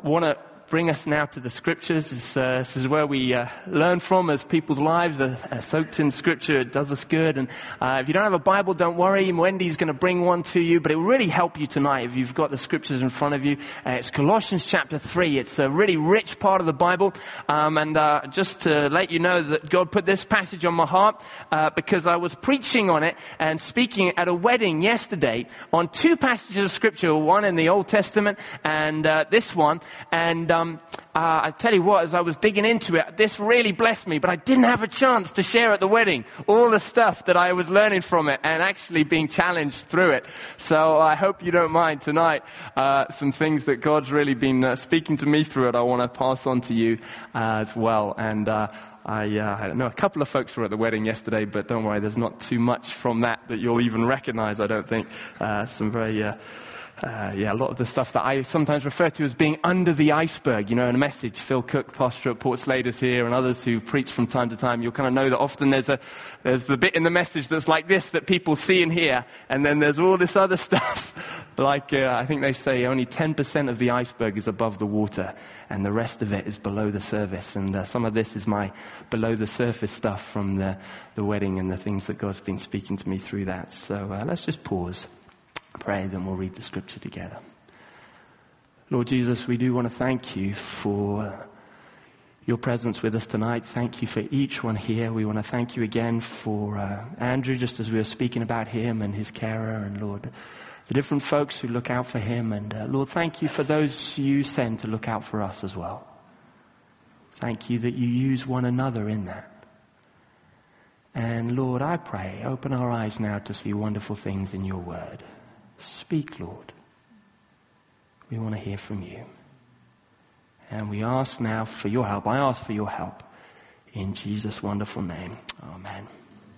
want to bring us now to the scriptures. This is where we learn from as people's lives are soaked in scripture. It does us good. And if you don't have a Bible, don't worry. Wendy's going to bring one to you. But it will really help you tonight if you've got the scriptures in front of you. It's Colossians chapter 3. It's a really rich part of the Bible. Just to let you know that God put this passage on my heart because I was preaching on it and speaking at a wedding yesterday on two passages of scripture, one in the Old Testament and this one. And I tell you what, as I was digging into it, this really blessed me, but I didn't have a chance to share at the wedding all the stuff that I was learning from it and actually being challenged through it. So I hope you don't mind tonight, some things that God's really been speaking to me through it, I want to pass on to you as well. And I know a couple of folks were at the wedding yesterday, but don't worry, there's not too much from that you'll even recognize, I don't think. Some very... a lot of the stuff that I sometimes refer to as being under the iceberg, in a message. Phil Cook, pastor at Port Slade, is here, and others who preach from time to time. You'll kind of know that often there's the bit in the message that's like this that people see and hear, and then there's all this other stuff. Like, I think they say only 10% of the iceberg is above the water, and the rest of it is below the surface. And some of this is my below the surface stuff from the wedding and the things that God's been speaking to me through that. So let's just pause. Pray, then we'll read the scripture together. Lord Jesus, we do want to thank you for your presence with us tonight. Thank you for each one here. We want to thank you again for Andrew, just as we were speaking about him and his carer, and Lord, the different folks who look out for him. And Lord, thank you for those you send to look out for us as well. Thank you that you use one another in that. And Lord, I pray, open our eyes now to see wonderful things in your word. Speak, Lord. We want to hear from you. And we ask now for your help. I ask for your help in Jesus' wonderful name. Amen.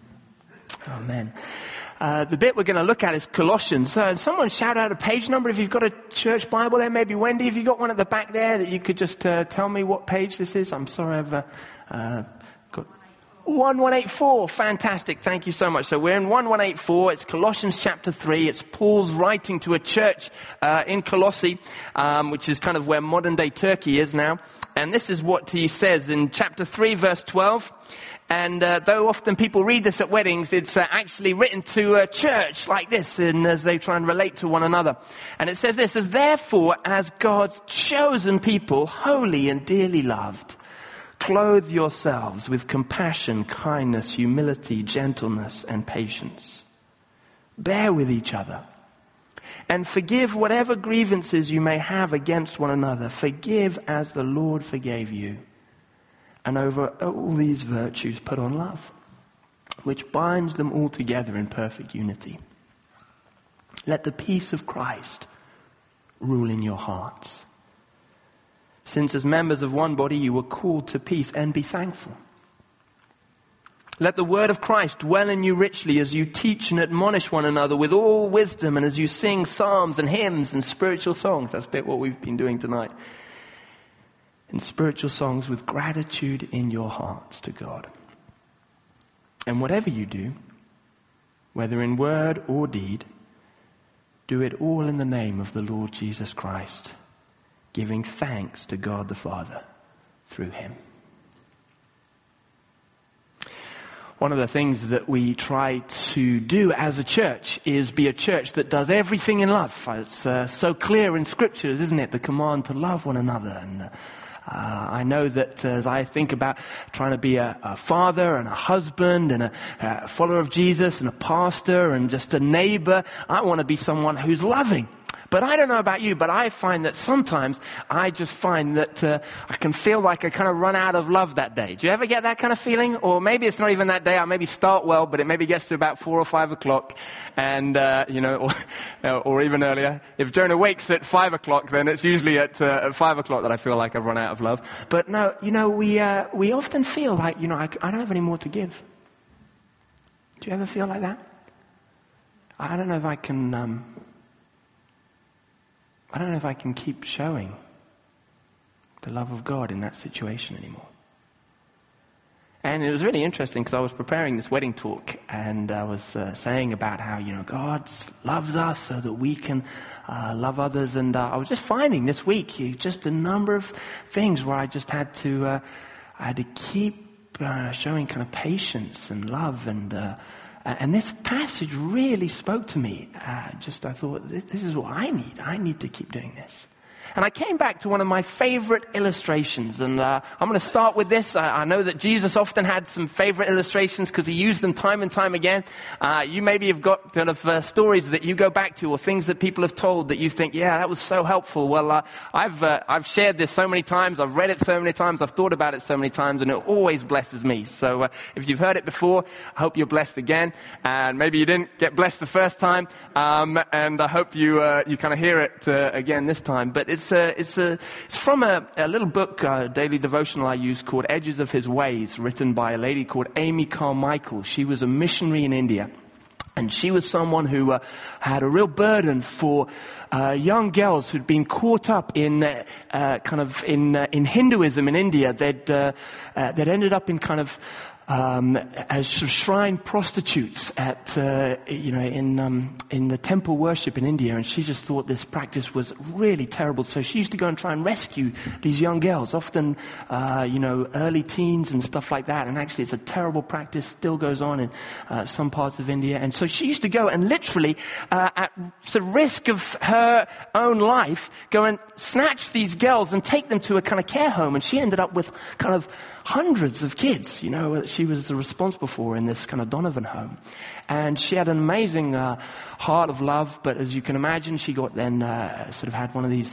Amen. The bit we're going to look at is Colossians. Someone shout out a page number if you've got a church Bible there. Maybe Wendy, if you've got one at the back there that you could just tell me what page this is. I'm sorry, I've got 1184. Fantastic. Thank you so much. So we're in 1184. It's Colossians chapter 3. It's Paul's writing to a church in Colossae, which is kind of where modern day Turkey is now. And this is what he says in chapter 3, verse 12. And though often people read this at weddings, it's actually written to a church like this, and as they try and relate to one another. And it says this, as therefore, as God's chosen people, holy and dearly loved, clothe yourselves with compassion, kindness, humility, gentleness, and patience. Bear with each other, and forgive whatever grievances you may have against one another. Forgive as the Lord forgave you. And over all these virtues put on love, which binds them all together in perfect unity. Let the peace of Christ rule in your hearts. Since as members of one body you were called to peace, and be thankful. Let the word of Christ dwell in you richly as you teach and admonish one another with all wisdom, and as you sing psalms and hymns and spiritual songs. That's a bit what we've been doing tonight. In spiritual songs with gratitude in your hearts to God. And whatever you do, whether in word or deed, do it all in the name of the Lord Jesus Christ, giving thanks to God the Father through him. One of the things that we try to do as a church is be a church that does everything in love. It's so clear in scriptures, isn't it? The command to love one another. And I know that as I think about trying to be a father and a husband and a follower of Jesus and a pastor and just a neighbor, I want to be someone who's loving. But I don't know about you, but I find that sometimes I just find that I can feel like I kind of run out of love that day. Do you ever get that kind of feeling? Or maybe it's not even that day. I maybe start well, but it maybe gets to about 4 or 5 o'clock, and or even earlier. If Jonah wakes at 5 o'clock, then it's usually at 5 o'clock that I feel like I've run out of love. But no, we often feel like I don't have any more to give. Do you ever feel like that? I don't know if I can. I don't know if I can keep showing the love of God in that situation anymore. And it was really interesting because I was preparing this wedding talk and I was saying about how, God loves us so that we can love others. And I was just finding this week just a number of things where I just had to keep showing kind of patience and love. And this passage really spoke to me. I thought, this is what I need. I need to keep doing this. And I came back to one of my favorite illustrations, and I'm going to start with this. I know that Jesus often had some favorite illustrations because he used them time and time again. You maybe have got kind of stories that you go back to, or things that people have told that you think, yeah, that was so helpful. Well, I've shared this so many times, I've read it so many times, I've thought about it so many times, and it always blesses me. So if you've heard it before, I hope you're blessed again. And maybe you didn't get blessed the first time, and I hope you kind of hear it again this time. But it's from a little book, daily devotional I use called Edges of His Ways, written by a lady called Amy Carmichael. She was a missionary in India. And she was someone who had a real burden for young girls who'd been caught up in in Hinduism in India. They'd ended up in kind of as shrine prostitutes at in the temple worship in India, and she just thought this practice was really terrible. So she used to go and try and rescue these young girls, often early teens and stuff like that. And actually, it's a terrible practice, still goes on in some parts of India. And so she used to go and literally, at the risk of her own life, go and snatch these girls and take them to a kind of care home. And she ended up with kind of hundreds of kids, she was responsible for in this kind of Donovan home. And she had an amazing heart of love, but as you can imagine, she got then had one of these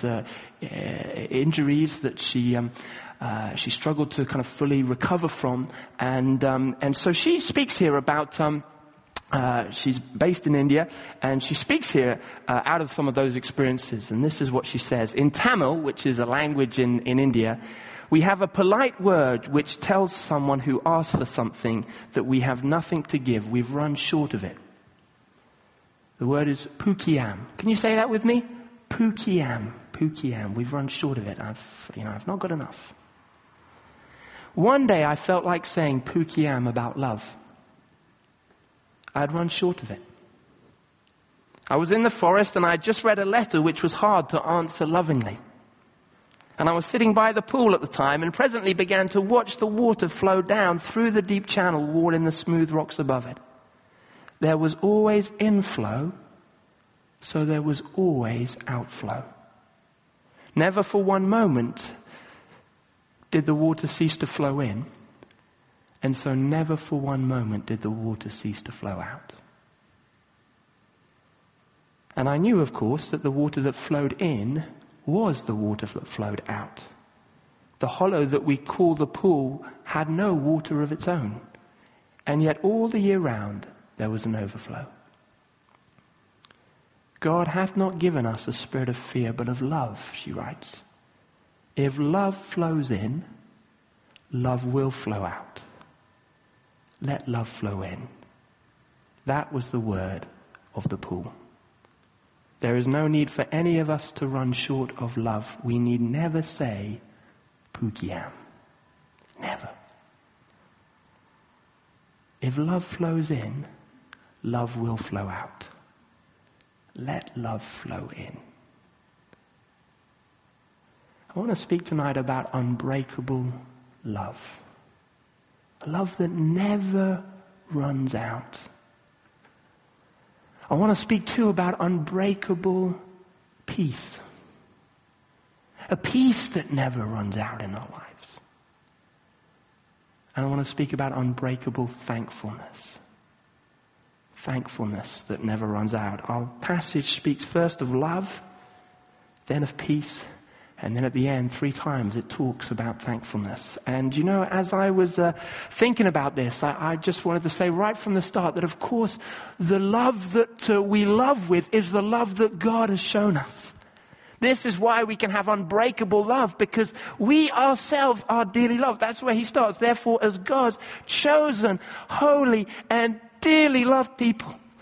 injuries that she struggled to kind of fully recover from. And so she speaks here about she's based in India, and she speaks here out of some of those experiences. And this is what she says. In Tamil, which is a language in India, we have a polite word which tells someone who asks for something that we have nothing to give. We've run short of it. The word is pukiyam. Can you say that with me? Pukiyam. Pukiyam. We've run short of it. I've not got enough. One day I felt like saying pukiyam about love. I'd run short of it. I was in the forest and I'd just read a letter which was hard to answer lovingly. And I was sitting by the pool at the time and presently began to watch the water flow down through the deep channel wall in the smooth rocks above it. There was always inflow, so there was always outflow. Never for one moment did the water cease to flow in, and so never for one moment did the water cease to flow out. And I knew, of course, that the water that flowed in was the water that flowed out. The hollow that we call the pool had no water of its own, and yet all the year round there was an overflow. God hath not given us a spirit of fear, but of love, she writes. If love flows in, love will flow out. Let love flow in. That was the word of the pool. There is no need for any of us to run short of love. We need never say, pukiyam. Never. If love flows in, love will flow out. Let love flow in. I want to speak tonight about unbreakable love. A love that never runs out. I want to speak too about unbreakable peace. A peace that never runs out in our lives. And I want to speak about unbreakable thankfulness. Thankfulness that never runs out. Our passage speaks first of love, then of peace, and then at the end, 3 times, it talks about thankfulness. And as I was thinking about this, I just wanted to say right from the start that, of course, the love that we love with is the love that God has shown us. This is why we can have unbreakable love, because we ourselves are dearly loved. That's where he starts. Therefore, as God's chosen, holy, and dearly loved people,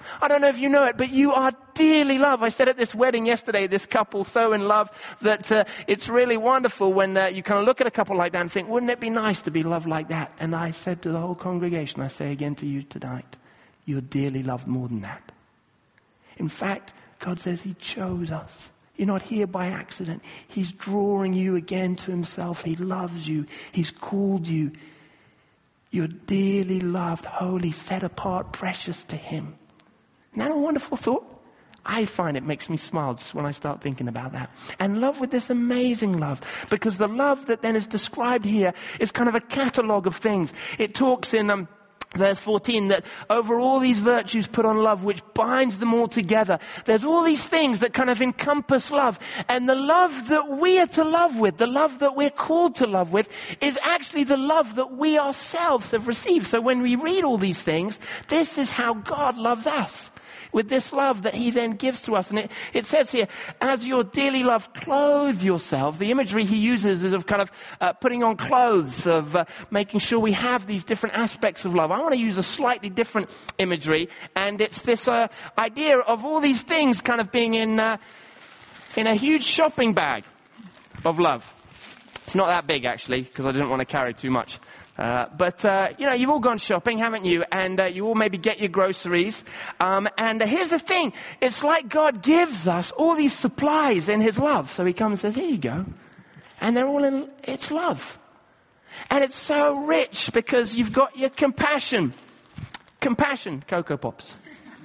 I don't know if you know it, but you are dearly loved. I said at this wedding yesterday, this couple so in love that it's really wonderful when you kind of look at a couple like that and think, wouldn't it be nice to be loved like that? And I said to the whole congregation, I say again to you tonight, you're dearly loved more than that. In fact, God says he chose us. You're not here by accident. He's drawing you again to himself. He loves you. He's called you. You're dearly loved, holy, set apart, precious to him. Isn't that a wonderful thought? I find it makes me smile just when I start thinking about that. And love with this amazing love. Because the love that then is described here is kind of a catalogue of things. It talks in verse 14 that over all these virtues put on love, which binds them all together. There's all these things that kind of encompass love. And the love that we are to love with, the love that we're called to love with, is actually the love that we ourselves have received. So when we read all these things, this is how God loves us. With this love that he then gives to us. And it says here, as you're dearly loved, clothe yourselves. The imagery he uses is of kind of putting on clothes, of making sure we have these different aspects of love. I want to use a slightly different imagery. And it's this idea of all these things kind of being in a huge shopping bag of love. It's not that big, actually, because I didn't want to carry too much. But you've all gone shopping, haven't you? And you all maybe get your groceries. And here's the thing. It's like God gives us all these supplies in his love. So he comes and says, here you go. And they're all in its love. And it's so rich because you've got your compassion. Compassion, Cocoa Pops.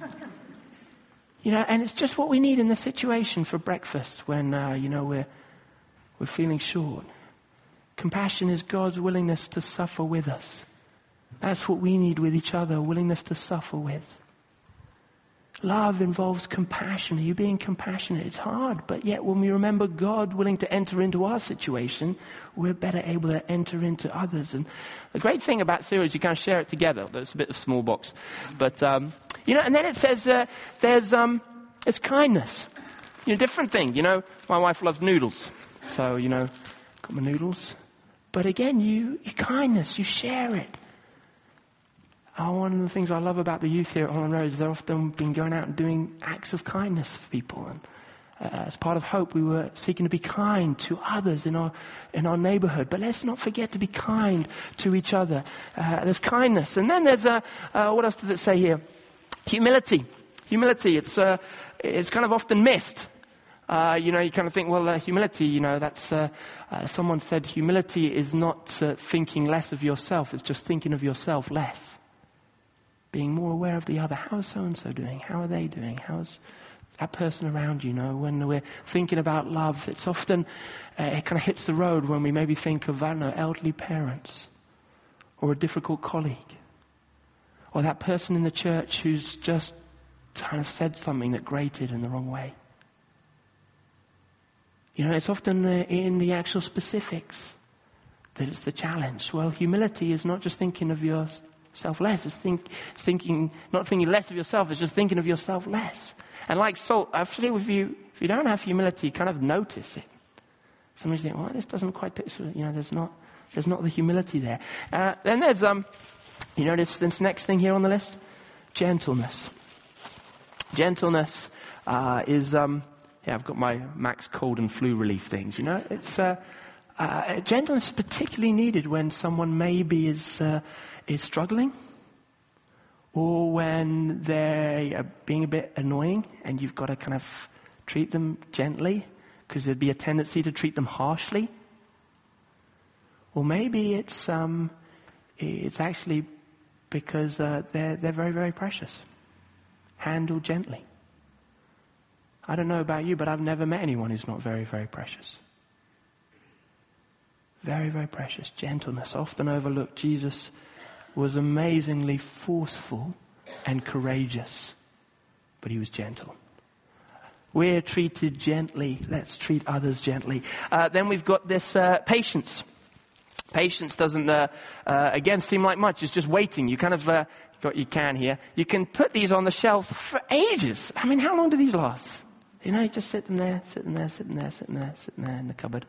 And it's just what we need in the situation for breakfast when, we're feeling short. Compassion is God's willingness to suffer with us. That's what we need with each other, willingness to suffer with. Love involves compassion. Are you being compassionate? It's hard, but yet when we remember God willing to enter into our situation, we're better able to enter into others. And the great thing about Syria is you kind of share it together. That's a bit of a small box. But, and then it says there's kindness. Different thing. My wife loves noodles. So, got my noodles. But again, your kindness, you share it. One of the things I love about the youth here at Holland Road is they've often been going out and doing acts of kindness for people. And as part of Hope, we were seeking to be kind to others in our neighborhood. But let's not forget to be kind to each other. There's kindness. And then there's, what else does it say here? Humility. Humility, it's kind of often missed. You kind of think, well, humility, that's, someone said humility is not thinking less of yourself. It's just thinking of yourself less. Being more aware of the other. How's so-and-so doing? How are they doing? How's that person around you? When we're thinking about love, it's often, it kind of hits the road when we maybe think of, elderly parents. Or a difficult colleague. Or that person in the church who's just kind of said something that grated in the wrong way. It's often in the actual specifics that it's the challenge. Well, humility is not just thinking of yourself less. It's not thinking less of yourself. It's just thinking of yourself less. And like salt, actually, if you don't have humility, you kind of notice it. Somebody's think, well, this doesn't quite, there's not the humility there. Then there's, this next thing here on the list, gentleness. Gentleness is. I've got my Max cold and flu relief things, It's gentleness is particularly needed when someone maybe is struggling or when they are being a bit annoying and you've got to kind of treat them gently because there'd be a tendency to treat them harshly. Or maybe it's actually because they're very, very precious. Handled gently. I don't know about you, but I've never met anyone who's not very, very precious. Very, very precious. Gentleness, often overlooked. Jesus was amazingly forceful and courageous, but he was gentle. We're treated gently. Let's treat others gently. Then we've got this patience. Patience doesn't, again, seem like much. It's just waiting. You kind of got your can here. You can put these on the shelf for ages. I mean, how long do these last? You just sit them there in the cupboard.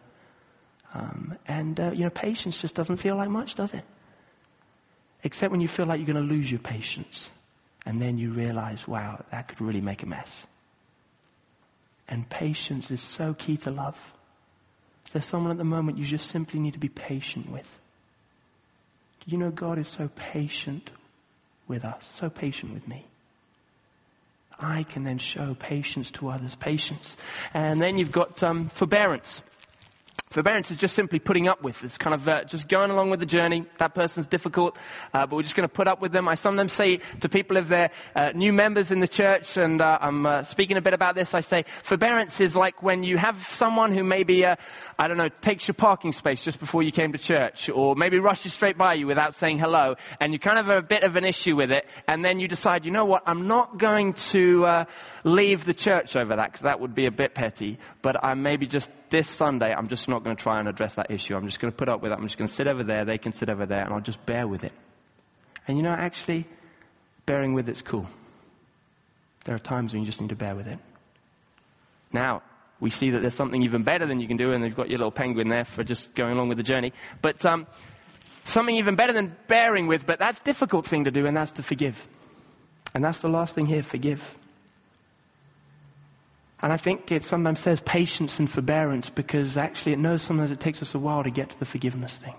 Patience just doesn't feel like much, does it? Except when you feel like you're going to lose your patience. And then you realize, wow, that could really make a mess. And patience is so key to love. Is there someone at the moment you just simply need to be patient with? Do you know God is so patient with us, so patient with me? I can then show patience to others, patience. And then you've got forbearance. Forbearance is just simply putting up with. It's kind of just going along with the journey. That person's difficult, but we're just going to put up with them. I sometimes say to people if they're new members in the church, and I'm speaking a bit about this, I say forbearance is like when you have someone who maybe, takes your parking space just before you came to church, or maybe rushes straight by you without saying hello, and you kind of have a bit of an issue with it, and then you decide, you know what, I'm not going to leave the church over that, because that would be a bit petty, but I maybe just this Sunday, I'm just not going to try and address that issue. I'm just going to put up with it. I'm just going to sit over there. They can sit over there, and I'll just bear with it. And you know, actually, bearing with it's cool. There are times when you just need to bear with it. Now, we see that there's something even better than you can do, and you've got your little penguin there for just going along with the journey. But something even better than bearing with, but that's a difficult thing to do, and that's to forgive. And that's the last thing here, forgive. And I think it sometimes says patience and forbearance because actually it knows sometimes it takes us a while to get to the forgiveness thing.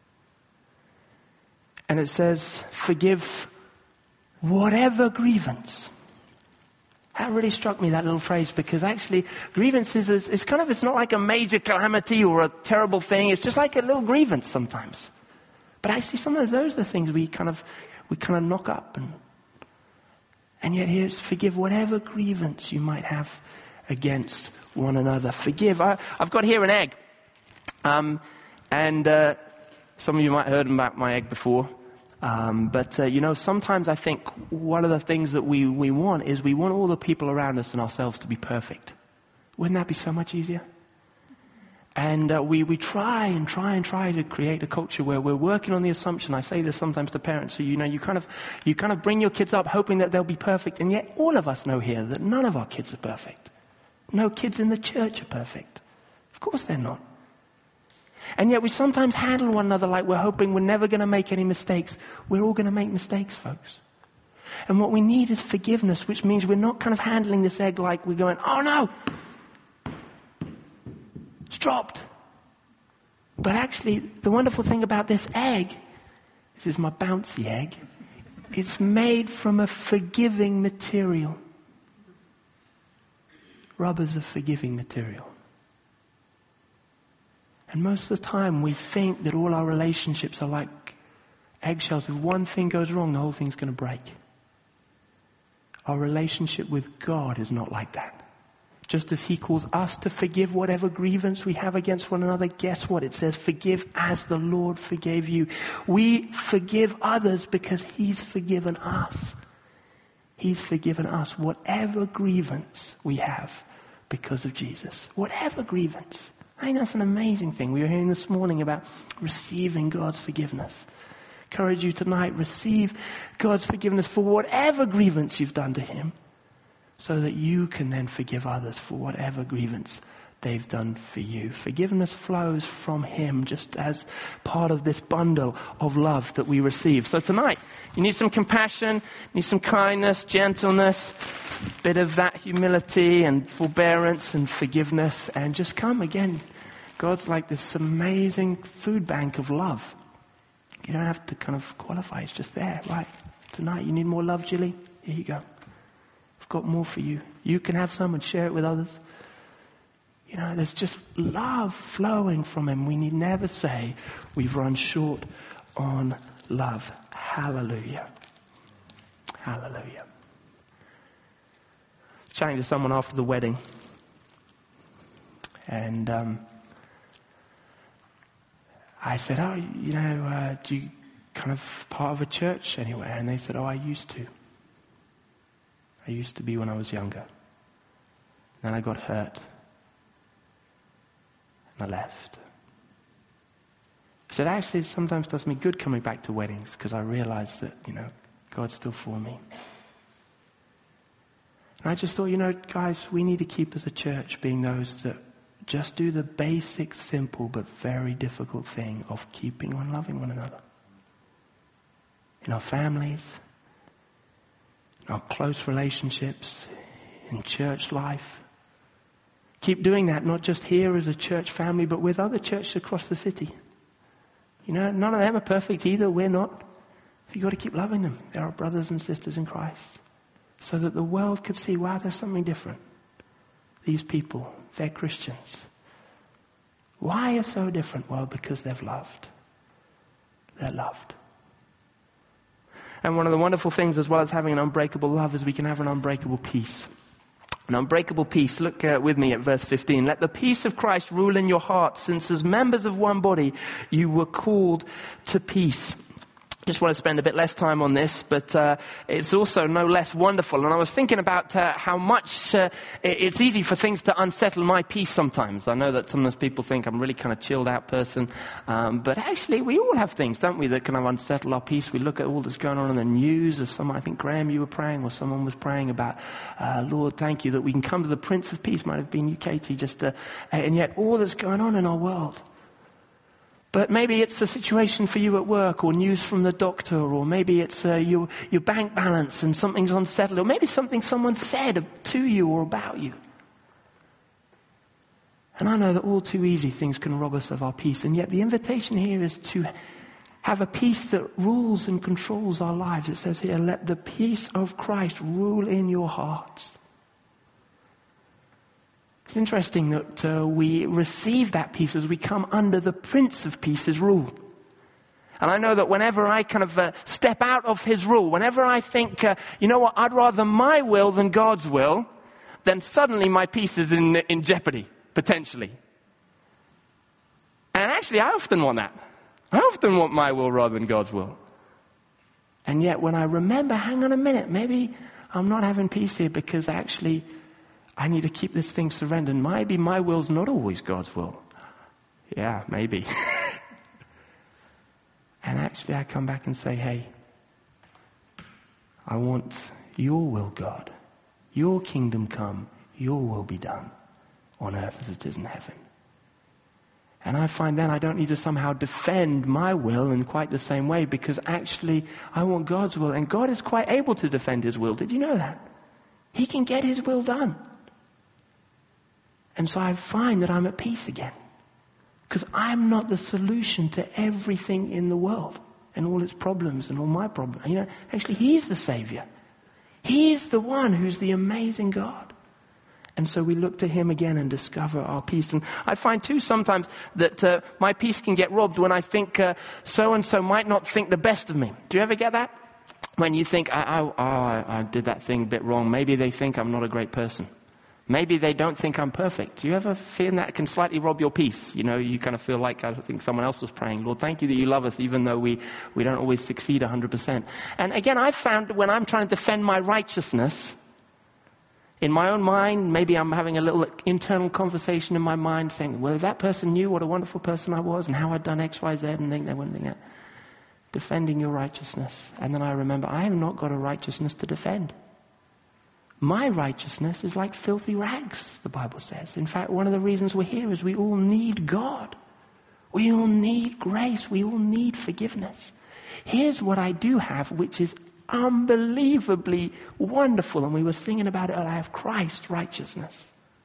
And it says, forgive whatever grievance. That really struck me, that little phrase, because actually grievance is kind of, it's not like a major calamity or a terrible thing. It's just like a little grievance sometimes. But actually sometimes those are the things we kind of knock up. And yet here's forgive whatever grievance you might have against one another. Forgive. I've got here an egg. And some of you might have heard about my egg before. But sometimes I think one of the things that we want is we want all the people around us and ourselves to be perfect. Wouldn't that be so much easier? And we try to create a culture where we're working on the assumption. I say this sometimes to parents. So you kind of bring your kids up hoping that they'll be perfect, and yet all of us know here that none of our kids are perfect. No kids in the church are perfect. Of course they're not. And yet we sometimes handle one another like we're hoping we're never going to make any mistakes. We're all going to make mistakes, folks. And what we need is forgiveness, which means we're not kind of handling this egg like we're going, oh no, it's dropped. But actually, the wonderful thing about this egg, this is my bouncy egg, it's made from a forgiving material. Rubber's a forgiving material. And most of the time we think that all our relationships are like eggshells. If one thing goes wrong, the whole thing's going to break. Our relationship with God is not like that. Just as He calls us to forgive whatever grievance we have against one another, guess what? It says, forgive as the Lord forgave you. We forgive others because He's forgiven us. He's forgiven us whatever grievance we have because of Jesus. Whatever grievance. I think that's an amazing thing. We were hearing this morning about receiving God's forgiveness. Encourage you tonight, receive God's forgiveness for whatever grievance you've done to Him, so that you can then forgive others for whatever grievance they've done for you. Forgiveness flows from Him just as part of this bundle of love that we receive. So tonight, you need some compassion, you need some kindness, gentleness, a bit of that humility and forbearance and forgiveness, and just come again. God's like this amazing food bank of love. You don't have to kind of qualify, it's just there, right? Tonight, you need more love, Jilly? Here you go. I've got more for you. You can have some and share it with others. You know, there's just love flowing from Him. We need never say we've run short on love. Hallelujah. Hallelujah. Chatting to someone after the wedding, and I said, do you kind of part of a church anywhere? And they said, I used to. I used to be when I was younger. Then I got hurt. I left. I said, actually, it sometimes does me good coming back to weddings because I realize that, God's still for me. And I just thought, guys, we need to keep as a church being those that just do the basic, simple, but very difficult thing of keeping on loving one another. In our families, in our close relationships, in church life. Keep doing that, not just here as a church family, but with other churches across the city. You know, none of them are perfect either. We're not. You've got to keep loving them. They're our brothers and sisters in Christ. So that the world could see, wow, there's something different. These people, they're Christians. Why are so different? Well, because they've loved. They're loved. And one of the wonderful things, as well as having an unbreakable love, is we can have an unbreakable peace. An unbreakable peace. Look with me at verse 15. Let the peace of Christ rule in your hearts, since as members of one body you were called to peace. Just want to spend a bit less time on this, but it's also no less wonderful. And I was thinking about how much it's easy for things to unsettle my peace sometimes. I know that sometimes people think I'm really kind of chilled out person, but actually we all have things, don't we, that kind of unsettle our peace. We look at all that's going on in the news. As I think Graham, you were praying, or someone was praying about, Lord, thank you that we can come to the Prince of Peace. Might have been you, Katie, and yet all that's going on in our world. But maybe it's a situation for you at work, or news from the doctor, or maybe it's your bank balance and something's unsettled, or maybe something someone said to you or about you. And I know that all too easy things can rob us of our peace, and yet the invitation here is to have a peace that rules and controls our lives. It says here, let the peace of Christ rule in your hearts. It's interesting that we receive that peace as we come under the Prince of Peace's rule. And I know that whenever I kind of step out of his rule, whenever I think, you know what, I'd rather my will than God's will, then suddenly my peace is in jeopardy, potentially. And actually, I often want that. I often want my will rather than God's will. And yet when I remember, hang on a minute, maybe I'm not having peace here because actually I need to keep this thing surrendered. Maybe my will's not always God's will. Yeah, maybe. And actually I come back and say, hey, I want your will, God. Your kingdom come, your will be done on earth as it is in heaven. And I find then I don't need to somehow defend my will in quite the same way, because actually I want God's will. And God is quite able to defend his will. Did you know that? He can get his will done. And so I find that I'm at peace again. Because I'm not the solution to everything in the world and all its problems and all my problems. You know, actually he's the Savior. He's the one who's the amazing God. And so we look to him again and discover our peace. And I find too sometimes that my peace can get robbed when I think so-and-so might not think the best of me. Do you ever get that? When you think, I did that thing a bit wrong. Maybe they think I'm not a great person. Maybe they don't think I'm perfect. Do you ever feel that can slightly rob your peace? You know, you kind of feel like, I think someone else was praying, Lord, thank you that you love us even though we don't always succeed 100%. And again, I've found when I'm trying to defend my righteousness, in my own mind, maybe I'm having a little internal conversation in my mind saying, well, if that person knew what a wonderful person I was and how I'd done X, Y, Z, and they wouldn't think that. Defending your righteousness. And then I remember, I have not got a righteousness to defend. My righteousness is like filthy rags, the Bible says. In fact, one of the reasons we're here is we all need God. We all need grace. We all need forgiveness. Here's what I do have, which is unbelievably wonderful. And we were singing about it. I have Christ's righteousness.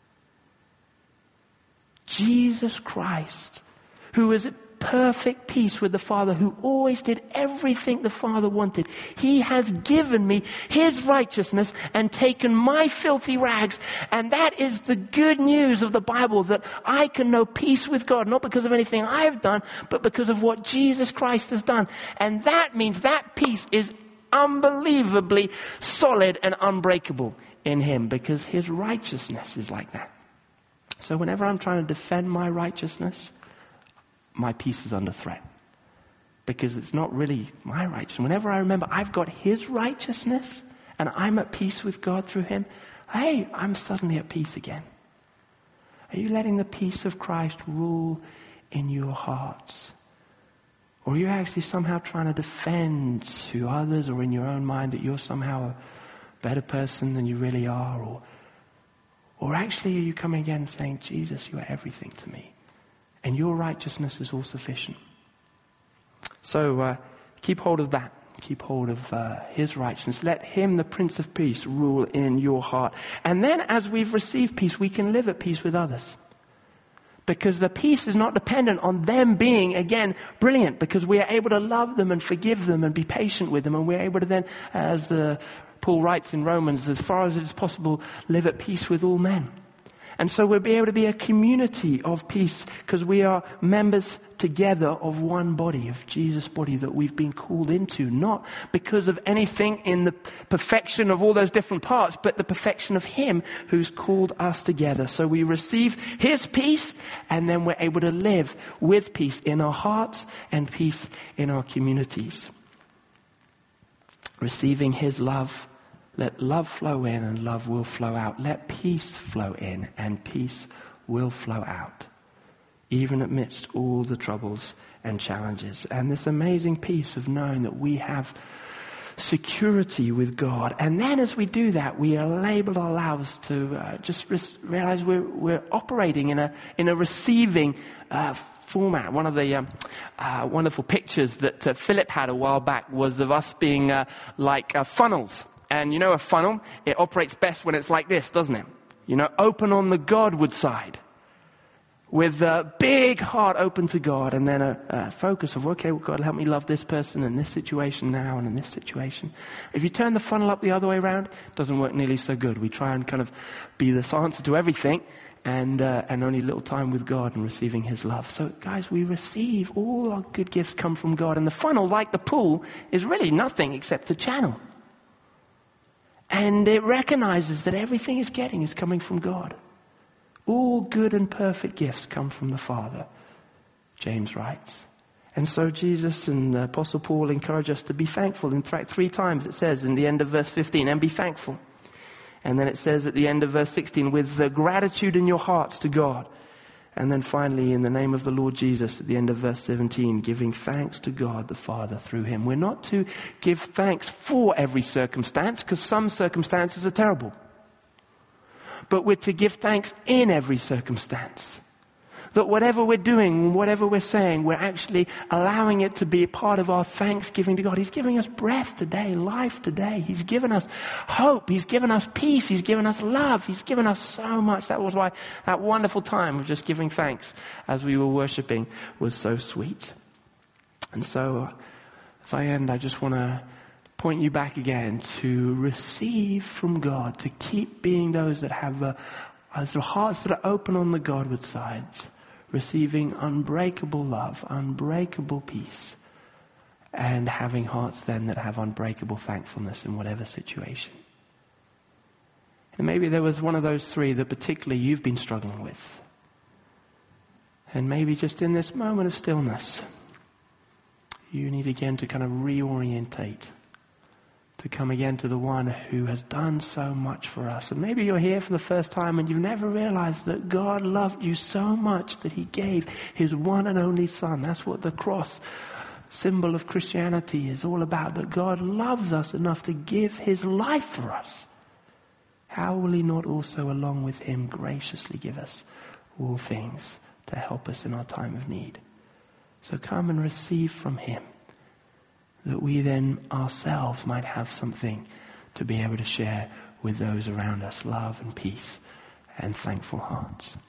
Jesus Christ, who is at perfect peace with the Father, who always did everything the Father wanted. He has given me his righteousness and taken my filthy rags. And that is the good news of the Bible, that I can know peace with God, not because of anything I've done, but because of what Jesus Christ has done. And that means that peace is unbelievably solid and unbreakable in him, because his righteousness is like that. So whenever I'm trying to defend my righteousness, my peace is under threat, because it's not really my righteousness. Whenever I remember I've got his righteousness and I'm at peace with God through him, hey, I'm suddenly at peace again. Are you letting the peace of Christ rule in your hearts? Or are you actually somehow trying to defend to others or in your own mind that you're somehow a better person than you really are? Or actually are you coming again and saying, Jesus, you are everything to me, and your righteousness is all sufficient? So keep hold of that. Keep hold of his righteousness. Let him, the Prince of Peace, rule in your heart. And then as we've received peace, we can live at peace with others. Because the peace is not dependent on them being, again, brilliant. Because we are able to love them and forgive them and be patient with them. And we're able to then, as Paul writes in Romans, as far as it is possible, live at peace with all men. And so we'll be able to be a community of peace because we are members together of one body, of Jesus' body that we've been called into. Not because of anything in the perfection of all those different parts, but the perfection of him who's called us together. So we receive his peace and then we're able to live with peace in our hearts and peace in our communities. Receiving his love. Let love flow in and love will flow out. Let peace flow in and peace will flow out. Even amidst all the troubles and challenges. And this amazing peace of knowing that we have security with God. And then as we do that, we enable our lives to just realize we're operating in a receiving format. One of the wonderful pictures that Philip had a while back was of us being like funnels. And you know a funnel, it operates best when it's like this, doesn't it? You know, open on the Godward side. With a big heart open to God and then a focus of, okay, well, God, help me love this person in this situation now and in this situation. If you turn the funnel up the other way around, it doesn't work nearly so good. We try and kind of be this answer to everything and only little time with God and receiving his love. So guys, we receive all our good gifts come from God. And the funnel, like the pool, is really nothing except a channel. And it recognizes that everything it's getting is coming from God. All good and perfect gifts come from the Father, James writes. And so Jesus and Apostle Paul encourage us to be thankful. In fact, 3 times it says in the end of verse 15, and be thankful. And then it says at the end of verse 16, with gratitude in your hearts to God. And then finally, in the name of the Lord Jesus, at the end of verse 17, giving thanks to God the Father through him. We're not to give thanks for every circumstance, because some circumstances are terrible. But we're to give thanks in every circumstance. That whatever we're doing, whatever we're saying, we're actually allowing it to be a part of our thanksgiving to God. He's giving us breath today, life today. He's given us hope. He's given us peace. He's given us love. He's given us so much. That was why that wonderful time of just giving thanks as we were worshiping was so sweet. And so, as I end, I just want to point you back again to receive from God, to keep being those that have hearts that are open on the Godward sides, receiving unbreakable love, unbreakable peace, and having hearts then that have unbreakable thankfulness in whatever situation. And maybe there was one of those 3 that particularly you've been struggling with. And maybe just in this moment of stillness, you need again to kind of reorientate, to come again to the one who has done so much for us. And maybe you're here for the first time and you've never realized that God loved you so much that he gave his one and only son. That's what the cross, symbol of Christianity, is all about, that God loves us enough to give his life for us. How will he not also, along with him, graciously give us all things to help us in our time of need? So come and receive from him, that we then ourselves might have something to be able to share with those around us, love and peace and thankful hearts.